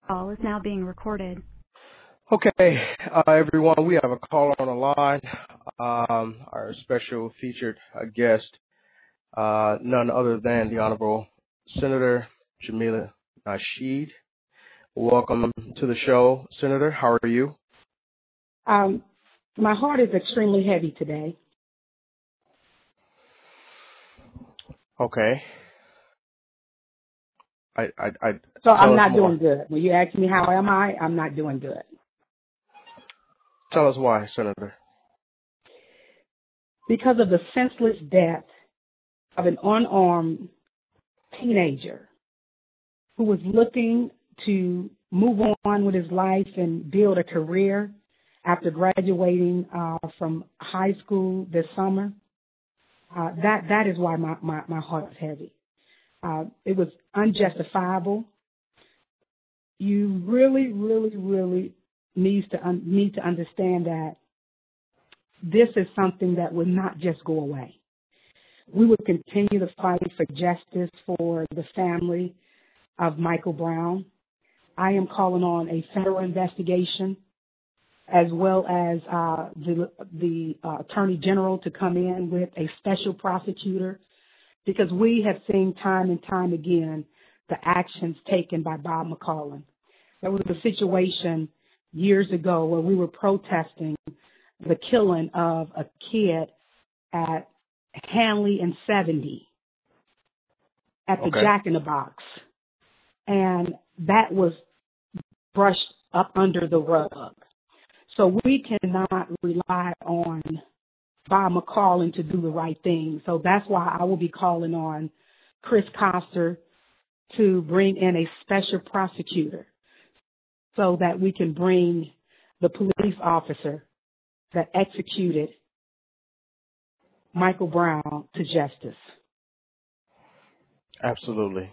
Call is now being recorded. Okay, everyone, we have a call on the line. Our special featured guest, none other than the Honorable Senator Jamila Nasheed. Welcome to the show, Senator. How are you? My heart is extremely heavy today. Okay. So I'm not doing good. When you ask me how am I, I'm not doing good. Tell us why, Senator. Because of the senseless death of an unarmed teenager who was looking to move on with his life and build a career after graduating from high school this summer. That is why my heart is heavy. It was unjustifiable. You really, really, really need to understand that this is something that will not just go away. We will continue to fight for justice for the family of Michael Brown. I am calling on a federal investigation as well as the Attorney General to come in with a special prosecutor, because we have seen time and time again the actions taken by Bob McCollum. There was a situation years ago where we were protesting the killing of a kid at Hanley and 70 at the Jack in the Box. And that was brushed up under the rug. So we cannot rely on Bob McCollum to do the right thing. So that's why I will be calling on Chris Koster to bring in a special prosecutor so that we can bring the police officer that executed Michael Brown to justice. Absolutely.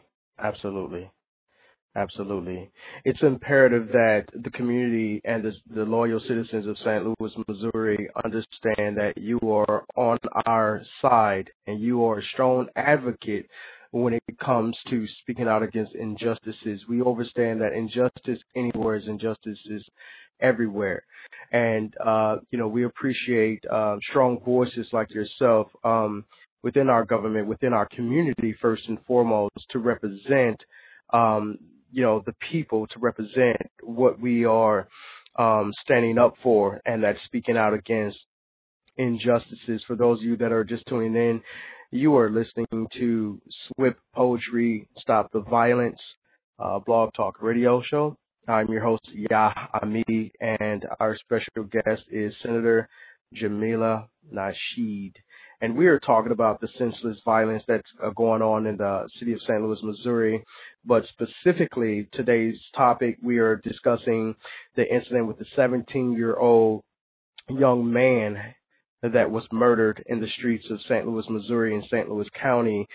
It's imperative that the community and the loyal citizens of St. Louis, Missouri understand that you are on our side and you are a strong advocate when it comes to speaking out against injustices. We understand that injustice anywhere is injustice is everywhere. And, we appreciate strong voices like yourself within our government, within our community, first and foremost, to represent the people, to represent what we are standing up for, and that's speaking out against injustices. For those of you that are just tuning in, you are listening to SWIP Poetry Stop the Violence blog talk radio show. I'm your host, Yah Ami, and our special guest is Senator Jamila Nasheed. And we are talking about the senseless violence that's going on in the city of St. Louis, Missouri. But specifically, today's topic, we are discussing the incident with the 17-year-old young man that was murdered in the streets of St. Louis, Missouri and St. Louis County.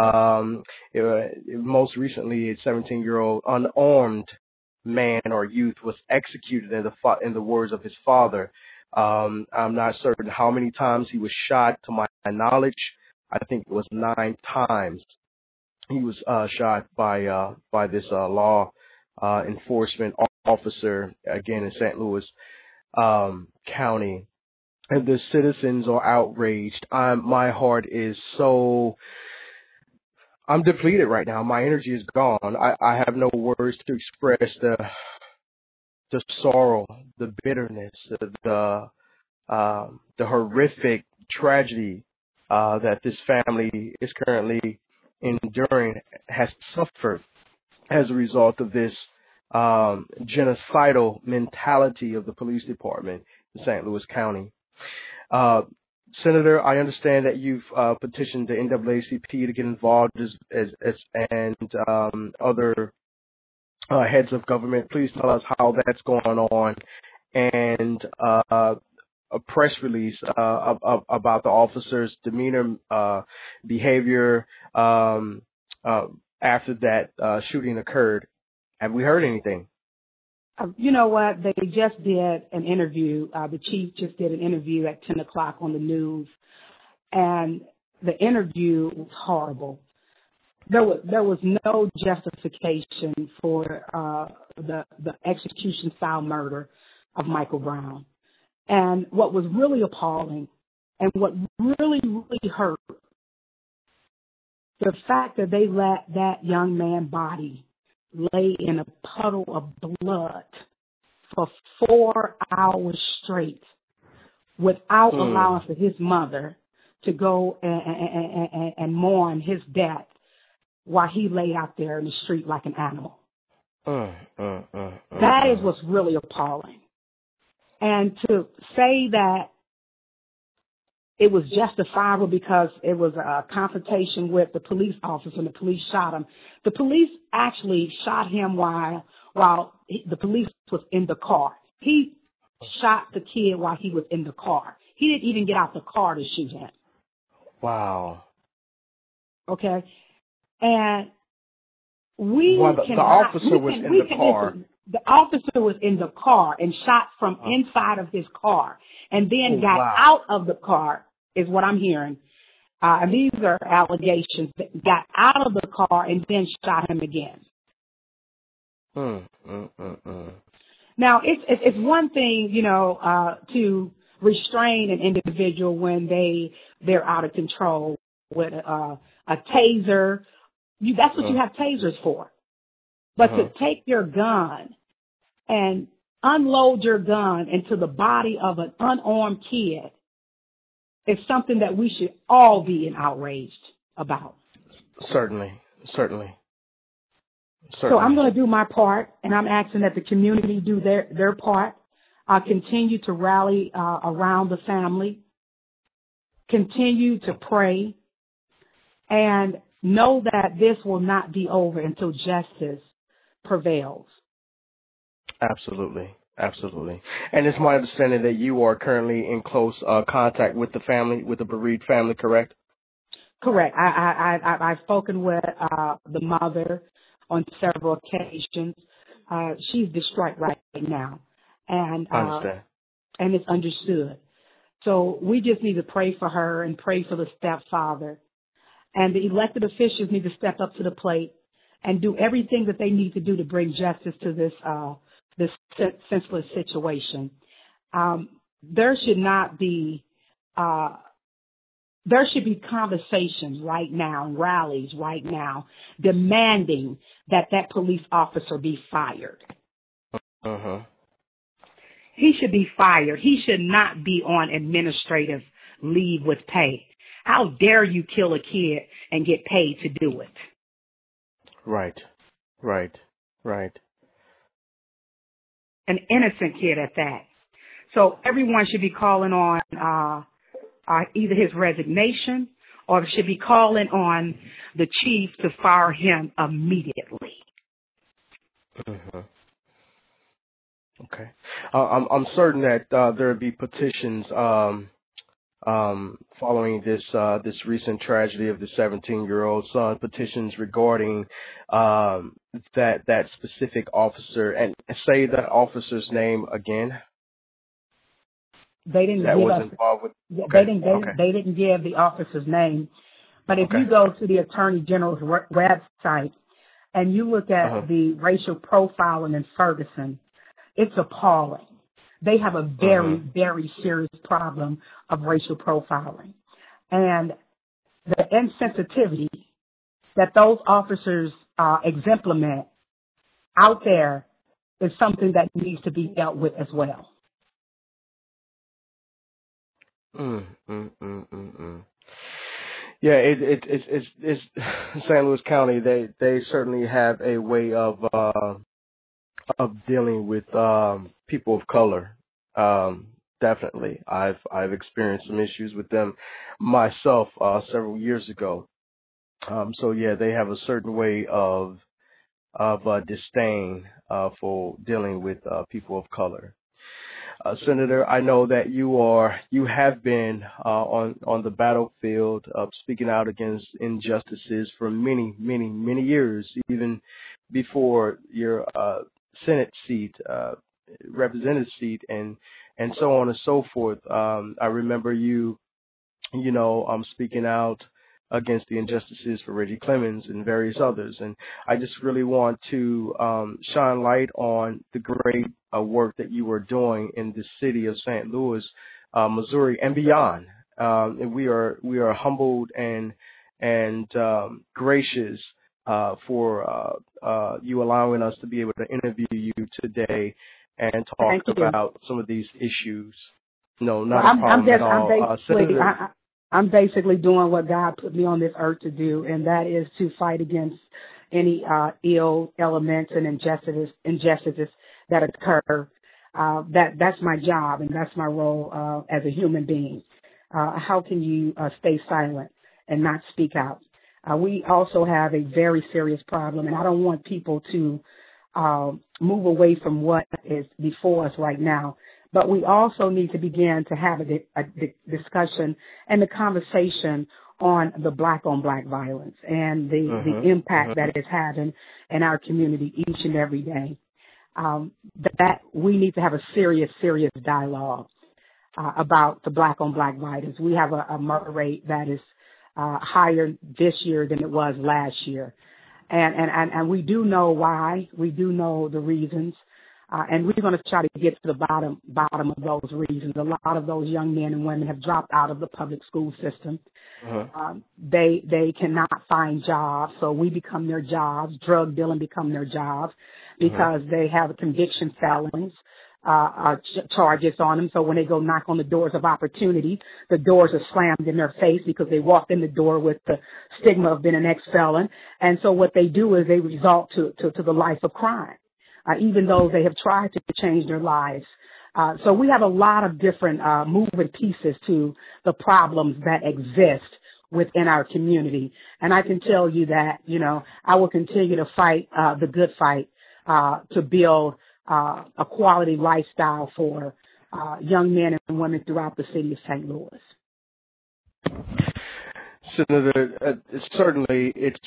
Most recently, a 17-year-old unarmed man or youth was executed in the words of his father. I'm not certain how many times he was shot. To my knowledge, I think it was 9 times he was shot by this law enforcement officer, again in St. Louis County. And the citizens are outraged. My heart is I'm depleted right now. My energy is gone. I have no words to express the sorrow, the bitterness, the horrific tragedy that this family is currently enduring, has suffered as a result of this genocidal mentality of the police department in St. Louis County. Senator, I understand that you've petitioned the NAACP to get involved and other heads of government. Please tell us how that's going on, and a press release about the officer's demeanor, behavior after that shooting occurred. Have we heard anything? You know what? They just did an interview. The chief just did an interview at 10 o'clock on the news, and the interview was horrible. there was no justification for the execution style murder of Michael Brown. And what was really appalling and what really, really hurt, the fact that they let that young man's body lay in a puddle of blood for 4 hours straight without allowing for his mother to go and mourn his death while he lay out there in the street like an animal. That is what's really appalling. And to say that it was justifiable because it was a confrontation with the police officer and the police shot him. The police actually shot him while the police was in the car. He shot the kid while he was in the car. He didn't even get out the car to shoot him. Wow. Okay. And we the officer was in the car. The officer was in the car and shot from inside of his car and then got out of the car, is what I'm hearing. And these are allegations. That got out of the car and then shot him again. Now, it's one thing, to restrain an individual when they're out of control with a taser. That's what you have tasers for. But to take your gun and unload your gun into the body of an unarmed kid is something that we should all be outraged about. Certainly. So I'm going to do my part, and I'm asking that the community do their part. Continue to rally around the family. Continue to pray. And know that this will not be over until justice prevails. Absolutely. And it's my understanding that you are currently in close contact with the family, with the bereaved family, correct? Correct. I've spoken with the mother on several occasions. She's distraught right now. And I understand. And it's understood. So we just need to pray for her and pray for the stepfather. And the elected officials need to step up to the plate and do everything that they need to do to bring justice to this senseless situation. There should be conversations right now, rallies right now, demanding that police officer be fired. He should be fired. He should not be on administrative leave with pay. How dare you kill a kid and get paid to do it? Right. An innocent kid at that. So everyone should be calling on either his resignation or should be calling on the chief to fire him immediately. Okay. I'm certain that there will be petitions following this recent tragedy of the 17-year-old son, petitions regarding that specific officer, and say that officer's name again. They didn't that give was us. involved with. Okay. They didn't give the officer's name, but if you go to the Attorney General's website and you look at the racial profiling in Ferguson, it's appalling. They have a very, very serious problem of racial profiling. And the insensitivity that those officers exemplament out there is something that needs to be dealt with as well. Yeah, it's St. Louis County. They certainly have a way of dealing with people of color. Definitely, I've experienced some issues with them myself several years ago. So yeah, they have a certain way of disdain for dealing with people of color. Senator, I know that you have been on the battlefield speaking out against injustices for many, many, many years, even before your Senate seat, representative seat, and so on and so forth. I remember you speaking out against the injustices for Reggie Clemens and various others. And I just really want to shine light on the great work that you are doing in the city of St. Louis, Missouri, and beyond. And we are humbled and gracious for you allowing us to be able to interview you today and talk about some of these issues. No, not a problem at all. I'm basically doing what God put me on this earth to do, and that is to fight against any ill elements and injustices that occur. That's my job, and that's my role as a human being. How can you stay silent and not speak out? We also have a very serious problem, and I don't want people to move away from what is before us right now. But we also need to begin to have a discussion and the conversation on the black-on-black violence and the impact that it's having in our community each and every day. That we need to have a serious dialogue about the black-on-black violence. We have a murder rate that is higher this year than it was last year. And we do know why. We do know the reasons. And we're going to try to get to the bottom of those reasons. A lot of those young men and women have dropped out of the public school system. They cannot find jobs, so we become their jobs. Drug dealing become their jobs because they have conviction felons, charges on them. So when they go knock on the doors of opportunity, the doors are slammed in their face because they walked in the door with the stigma of being an ex-felon. And so what they do is they resort to the life of crime. Even though they have tried to change their lives. So we have a lot of different moving pieces to the problems that exist within our community. And I can tell you that, I will continue to fight the good fight to build a quality lifestyle for young men and women throughout the city of St. Louis. Senator, certainly it's,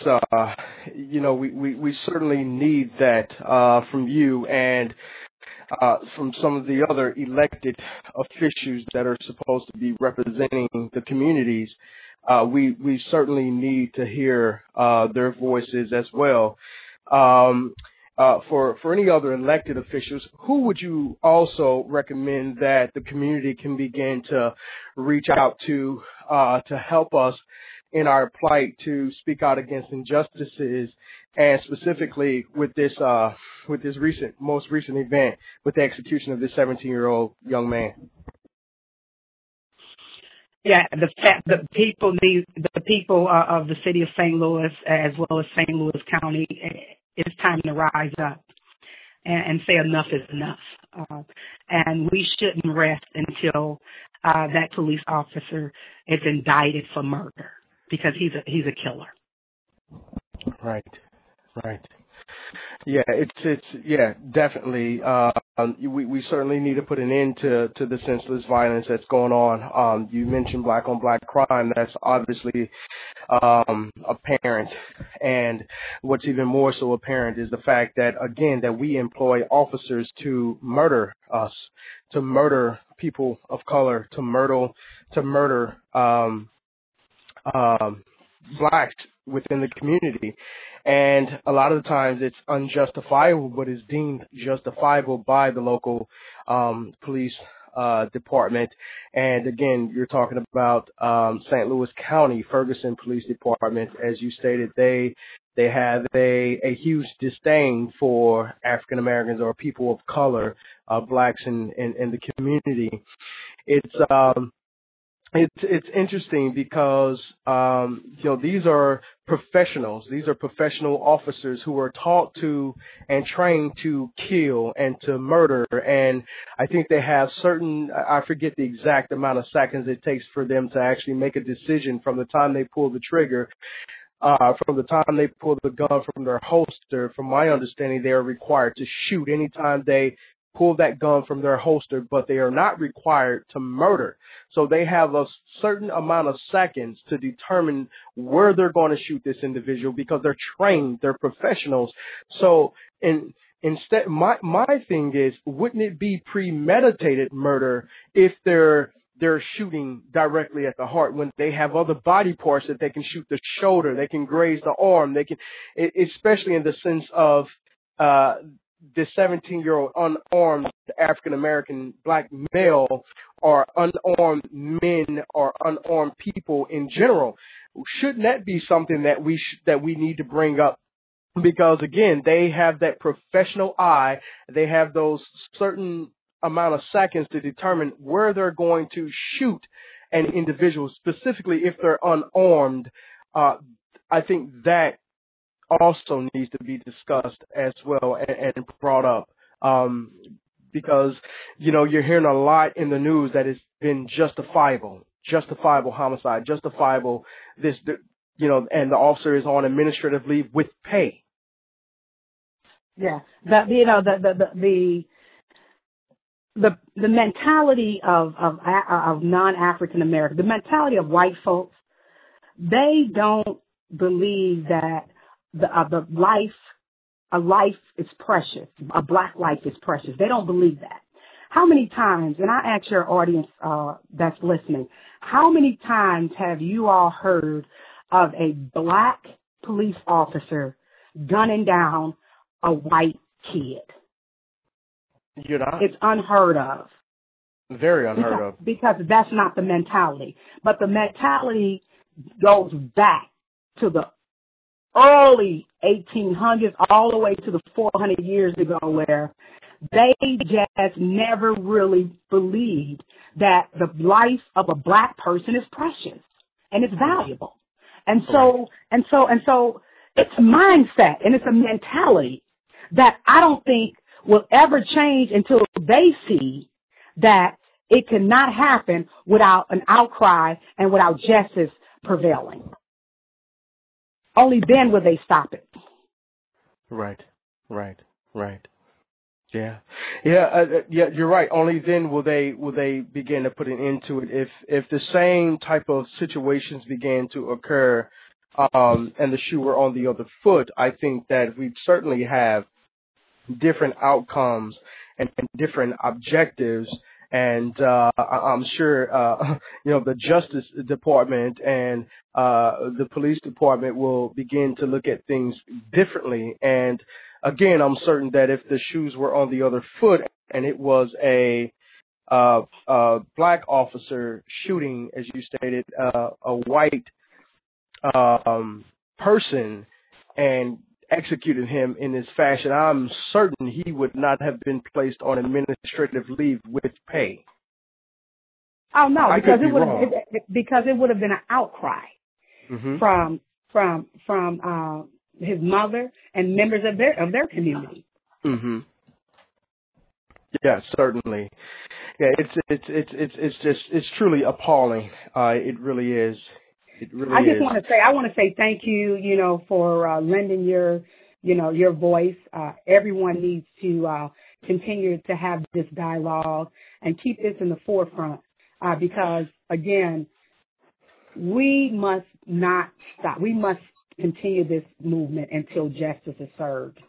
we certainly need that from you and from some of the other elected officials that are supposed to be representing the communities. We certainly need to hear their voices as well. For any other elected officials, who would you also recommend that the community can begin to reach out to help us in our plight to speak out against injustices, and specifically with this most recent event with the execution of this 17-year-old young man? Yeah, the people of the city of St. Louis as well as St. Louis County, it's time to rise up and say enough is enough. And we shouldn't rest until that police officer is indicted for murder, because he's a killer. Right. Yeah, it's definitely. We certainly need to put an end to the senseless violence that's going on. You mentioned black on black crime. That's obviously apparent, and what's even more so apparent is the fact that, again, that we employ officers to murder us, to murder people of color, to murder blacks within the community. And a lot of the times it's unjustifiable, but is deemed justifiable by the local police department. And again, you're talking about St. Louis County, Ferguson Police Department. As you stated, they have a huge disdain for African Americans or people of color, blacks in the community. It's interesting because, these are professionals. These are professional officers who are taught to and trained to kill and to murder. And I think they have I forget the exact amount of seconds it takes for them to actually make a decision from the time they pull the trigger, from the time they pull the gun from their holster. From my understanding, they are required to shoot anytime they pull that gun from their holster, but they are not required to murder. So they have a certain amount of seconds to determine where they're going to shoot this individual because they're trained, they're professionals. So instead, my thing is, wouldn't it be premeditated murder if they're they're shooting directly at the heart when they have other body parts that they can shoot the shoulder, they can graze the arm, they can, especially in the sense of the 17-year-old unarmed African American black male or unarmed men or unarmed people in general. Shouldn't that be something that we need to bring up? Because again, they have that professional eye. They have those certain amount of seconds to determine where they're going to shoot an individual, specifically if they're unarmed. I think that also needs to be discussed as well and brought up. Because, you know, you're hearing a lot in the news that it's been justifiable homicide, justifiable this, you know, and the officer is on administrative leave with pay. Yeah, the mentality of non-African American, the mentality of white folks, they don't believe that a life is precious, a black life is precious. They don't believe that. How many times, and I ask your audience that's listening, how many times have you all heard of a black police officer gunning down a white kid? You're not? It's unheard of. Very unheard of. Because that's not the mentality. But the mentality goes back to the early 1800s all the way to the 400 years ago, where they just never really believed that the life of a black person is precious and it's valuable. And so it's a mindset and it's a mentality that I don't think will ever change until they see that it cannot happen without an outcry and without justice prevailing. Only then will they stop it. Right. Yeah. You're right. Only then will they begin to put an end to it. If the same type of situations began to occur, and the shoe were on the other foot, I think that we'd certainly have different outcomes and different objectives. And I'm sure, you know, the Justice Department and the police department will begin to look at things differently. And again, I'm certain that if the shoes were on the other foot and it was a black officer shooting, as you stated, a white person and executed him in this fashion, I'm certain he would not have been placed on administrative leave with pay. Oh no, because it would have been an outcry from his mother and members of their community. Mhm. Yeah, certainly. Yeah, it's truly appalling. It really is. It really is. I want to say thank you, you know, for lending your voice. Everyone needs to continue to have this dialogue and keep this in the forefront because, again, we must not stop. We must continue this movement until justice is served.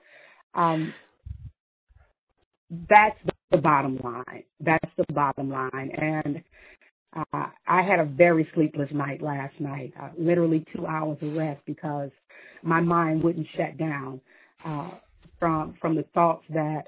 That's the bottom line. And I had a very sleepless night last night, literally 2 hours of rest because my mind wouldn't shut down from the thoughts that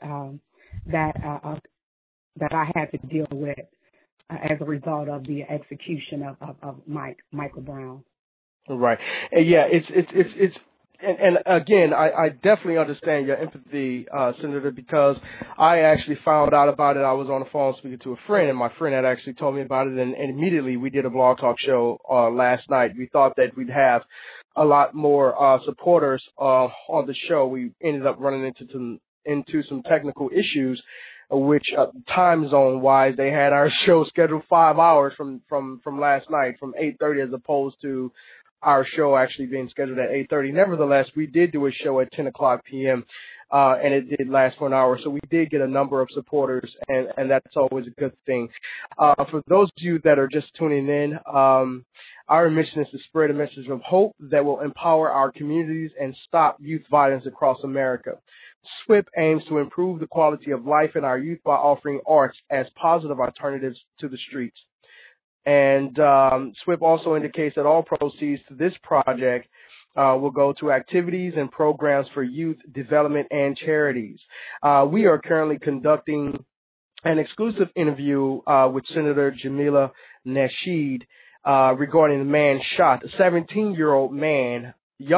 I had to deal with as a result of the execution of Michael Brown. Right. Yeah, it's and again, I definitely understand your empathy, Senator, because I actually found out about it. I was on the phone speaking to a friend, and my friend had actually told me about it, and immediately we did a blog talk show last night. We thought that we'd have a lot more supporters on the show. We ended up running into some technical issues, which time zone wise, they had our show scheduled 5 hours from last night, from 8:30 as opposed to our show actually being scheduled at 8:30. Nevertheless, we did do a show at 10 o'clock p.m., and it did last for an hour. So we did get a number of supporters, and that's always a good thing. For those of you that are just tuning in, our mission is to spread a message of hope that will empower our communities and stop youth violence across America. SWIP aims to improve the quality of life in our youth by offering arts as positive alternatives to the streets. And SWIP also indicates that all proceeds to this project will go to activities and programs for youth development and charities. We are currently conducting an exclusive interview with Senator Jamila Nasheed regarding a man shot. A 17-year-old man,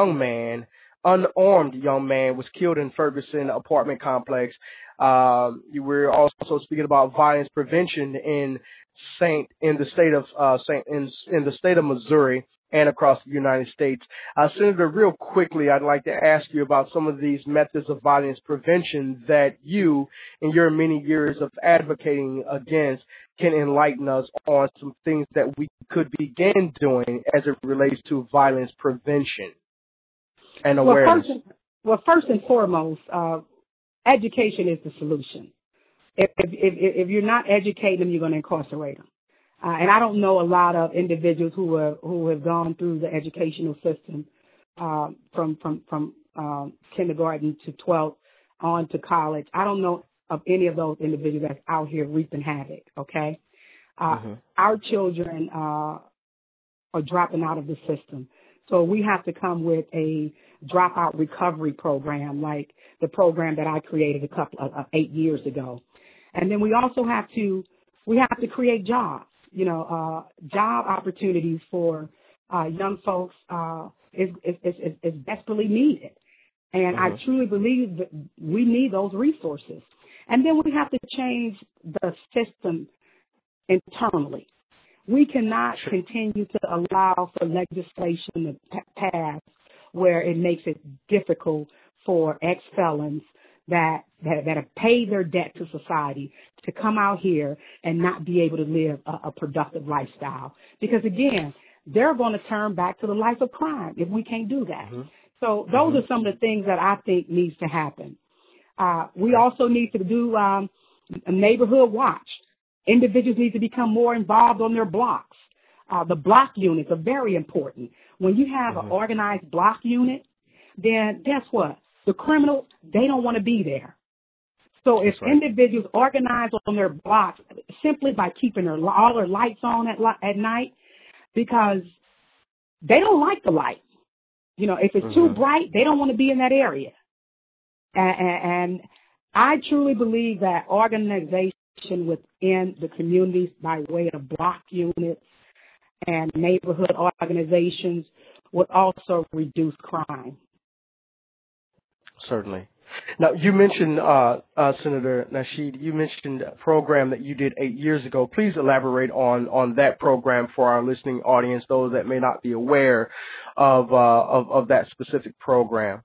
unarmed young man, was killed in Ferguson apartment complex. We're also speaking about violence prevention in the state of Missouri and across the United States. Senator, real quickly, I'd like to ask you about some of these methods of violence prevention that you, in your many years of advocating against, can enlighten us on some things that we could begin doing as it relates to violence prevention and awareness. Well, first and foremost, education is the solution. If you're not educating them, you're going to incarcerate them. And I don't know a lot of individuals who have gone through the educational system from kindergarten to 12th on to college. I don't know of any of those individuals that's out here reaping havoc. Okay, our children are dropping out of the system, so we have to come with a dropout recovery program, like the program that I created a couple of 8 years ago, and then we also have to create jobs. Job opportunities for young folks is desperately needed. And I truly believe that we need those resources. And then we have to change the system internally. We cannot continue to allow for legislation to pass where it makes it difficult for ex-felons that have paid their debt to society to come out here and not be able to live a productive lifestyle. Because, again, they're going to turn back to the life of crime if we can't do that. So those are some of the things that I think needs to happen. We also need to do a neighborhood watch. Individuals need to become more involved on their blocks. The block units are very important. When you have an organized block unit, then guess what? The criminals, they don't want to be there. So if individuals organize on their blocks simply by keeping all their lights on at night, because they don't like the light. If it's too bright, they don't want to be in that area. And I truly believe that organization within the communities by way of block units and neighborhood organizations would also reduce crime. Certainly. Now, you mentioned, Senator Nasheed, you mentioned a program that you did 8 years ago. Please elaborate on that program for our listening audience, those that may not be aware of that specific program.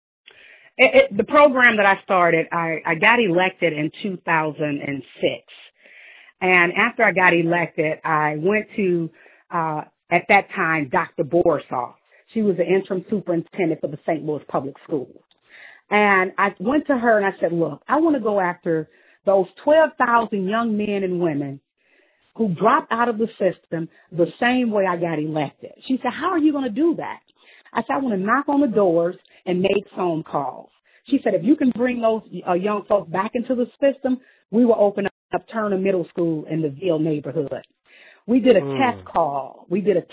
The program that I started, I got elected in 2006. And after I got elected, I went to, at that time, Dr. Borisov. She was the interim superintendent for the St. Louis Public Schools. And I went to her and I said, look, I want to go after those 12,000 young men and women who dropped out of the system the same way I got elected. She said, how are you going to do that? I said, I want to knock on the doors and make phone calls. She said, if you can bring those young folks back into the system, we will open up Turner Middle School in the Ville neighborhood. We did a test call.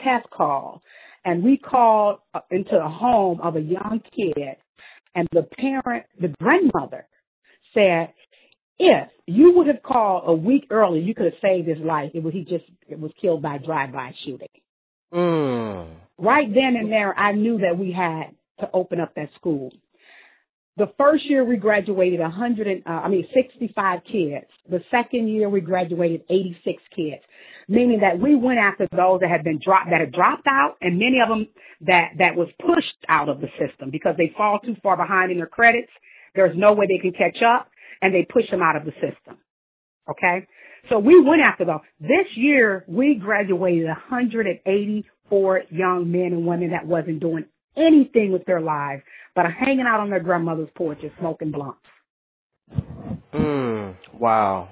And we called into a home of a young kid. And the grandmother said, if you would have called a week earlier, you could have saved his life. It was killed by drive-by shooting. Right then and there, I knew that we had to open up that school. The first year we graduated 65 kids. The second year we graduated 86 kids, meaning that we went after those that had dropped out, and many of them that was pushed out of the system because they fall too far behind in their credits. There's no way they can catch up, and they push them out of the system. Okay? So we went after those. This year, we graduated 184 young men and women that wasn't doing anything with their lives but are hanging out on their grandmother's porches smoking blunts. Wow.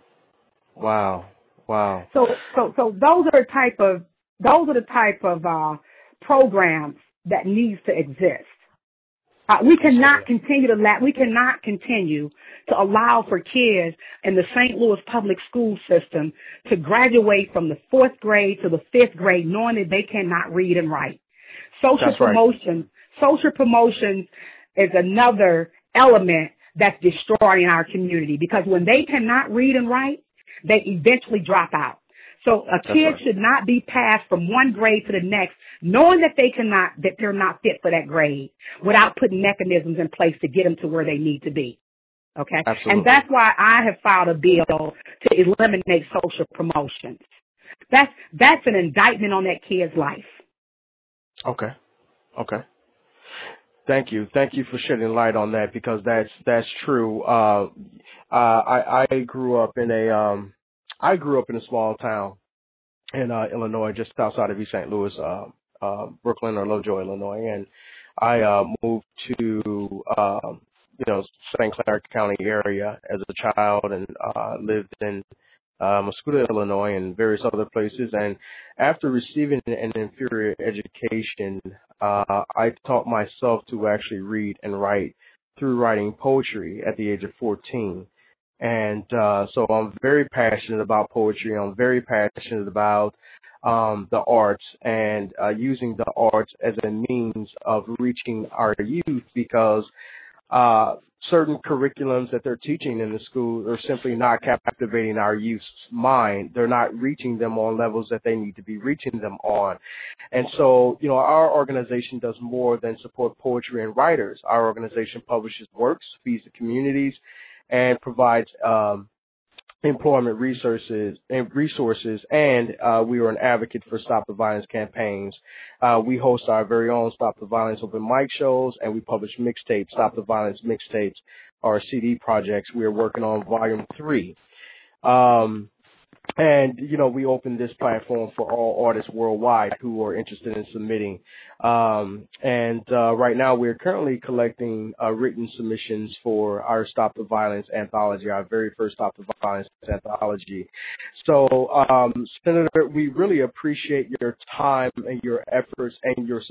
So those are the type of programs that needs to exist. We cannot continue to allow for kids in the St. Louis public school system to graduate from the 4th grade to the 5th grade knowing that they cannot read and write. Social promotion is another element that's destroying our community, because when they cannot read and write, they eventually drop out. So a kid should not be passed from one grade to the next, knowing that they're not fit for that grade, without putting mechanisms in place to get them to where they need to be. Okay? Absolutely. And that's why I have filed a bill to eliminate social promotions. That's an indictment on that kid's life. Okay. Thank you for shedding light on that, because that's true. I grew up in a small town in Illinois, just outside of East St. Louis, Brooklyn or Lovejoy, Illinois, and I moved to St. Clair County area as a child, and lived in Mascoutah, Illinois, and various other places. And after receiving an inferior education, I taught myself to actually read and write through writing poetry at the age of 14. And so I'm very passionate about poetry. I'm very passionate about the arts, and using the arts as a means of reaching our youth, because certain curriculums that they're teaching in the school are simply not captivating our youth's mind. They're not reaching them on levels that they need to be reaching them on. And so, our organization does more than support poetry and writers. Our organization publishes works, feeds the communities, and provides employment resources, and we are an advocate for Stop the Violence campaigns. We host our very own Stop the Violence open mic shows, and we publish mixtapes, Stop the Violence mixtapes, our CD projects. We are working on volume 3. And, we open this platform for all artists worldwide who are interested in submitting. Right now we're currently collecting written submissions for our Stop the Violence anthology, our very first Stop the Violence anthology. So, Senator, we really appreciate your time and your efforts and your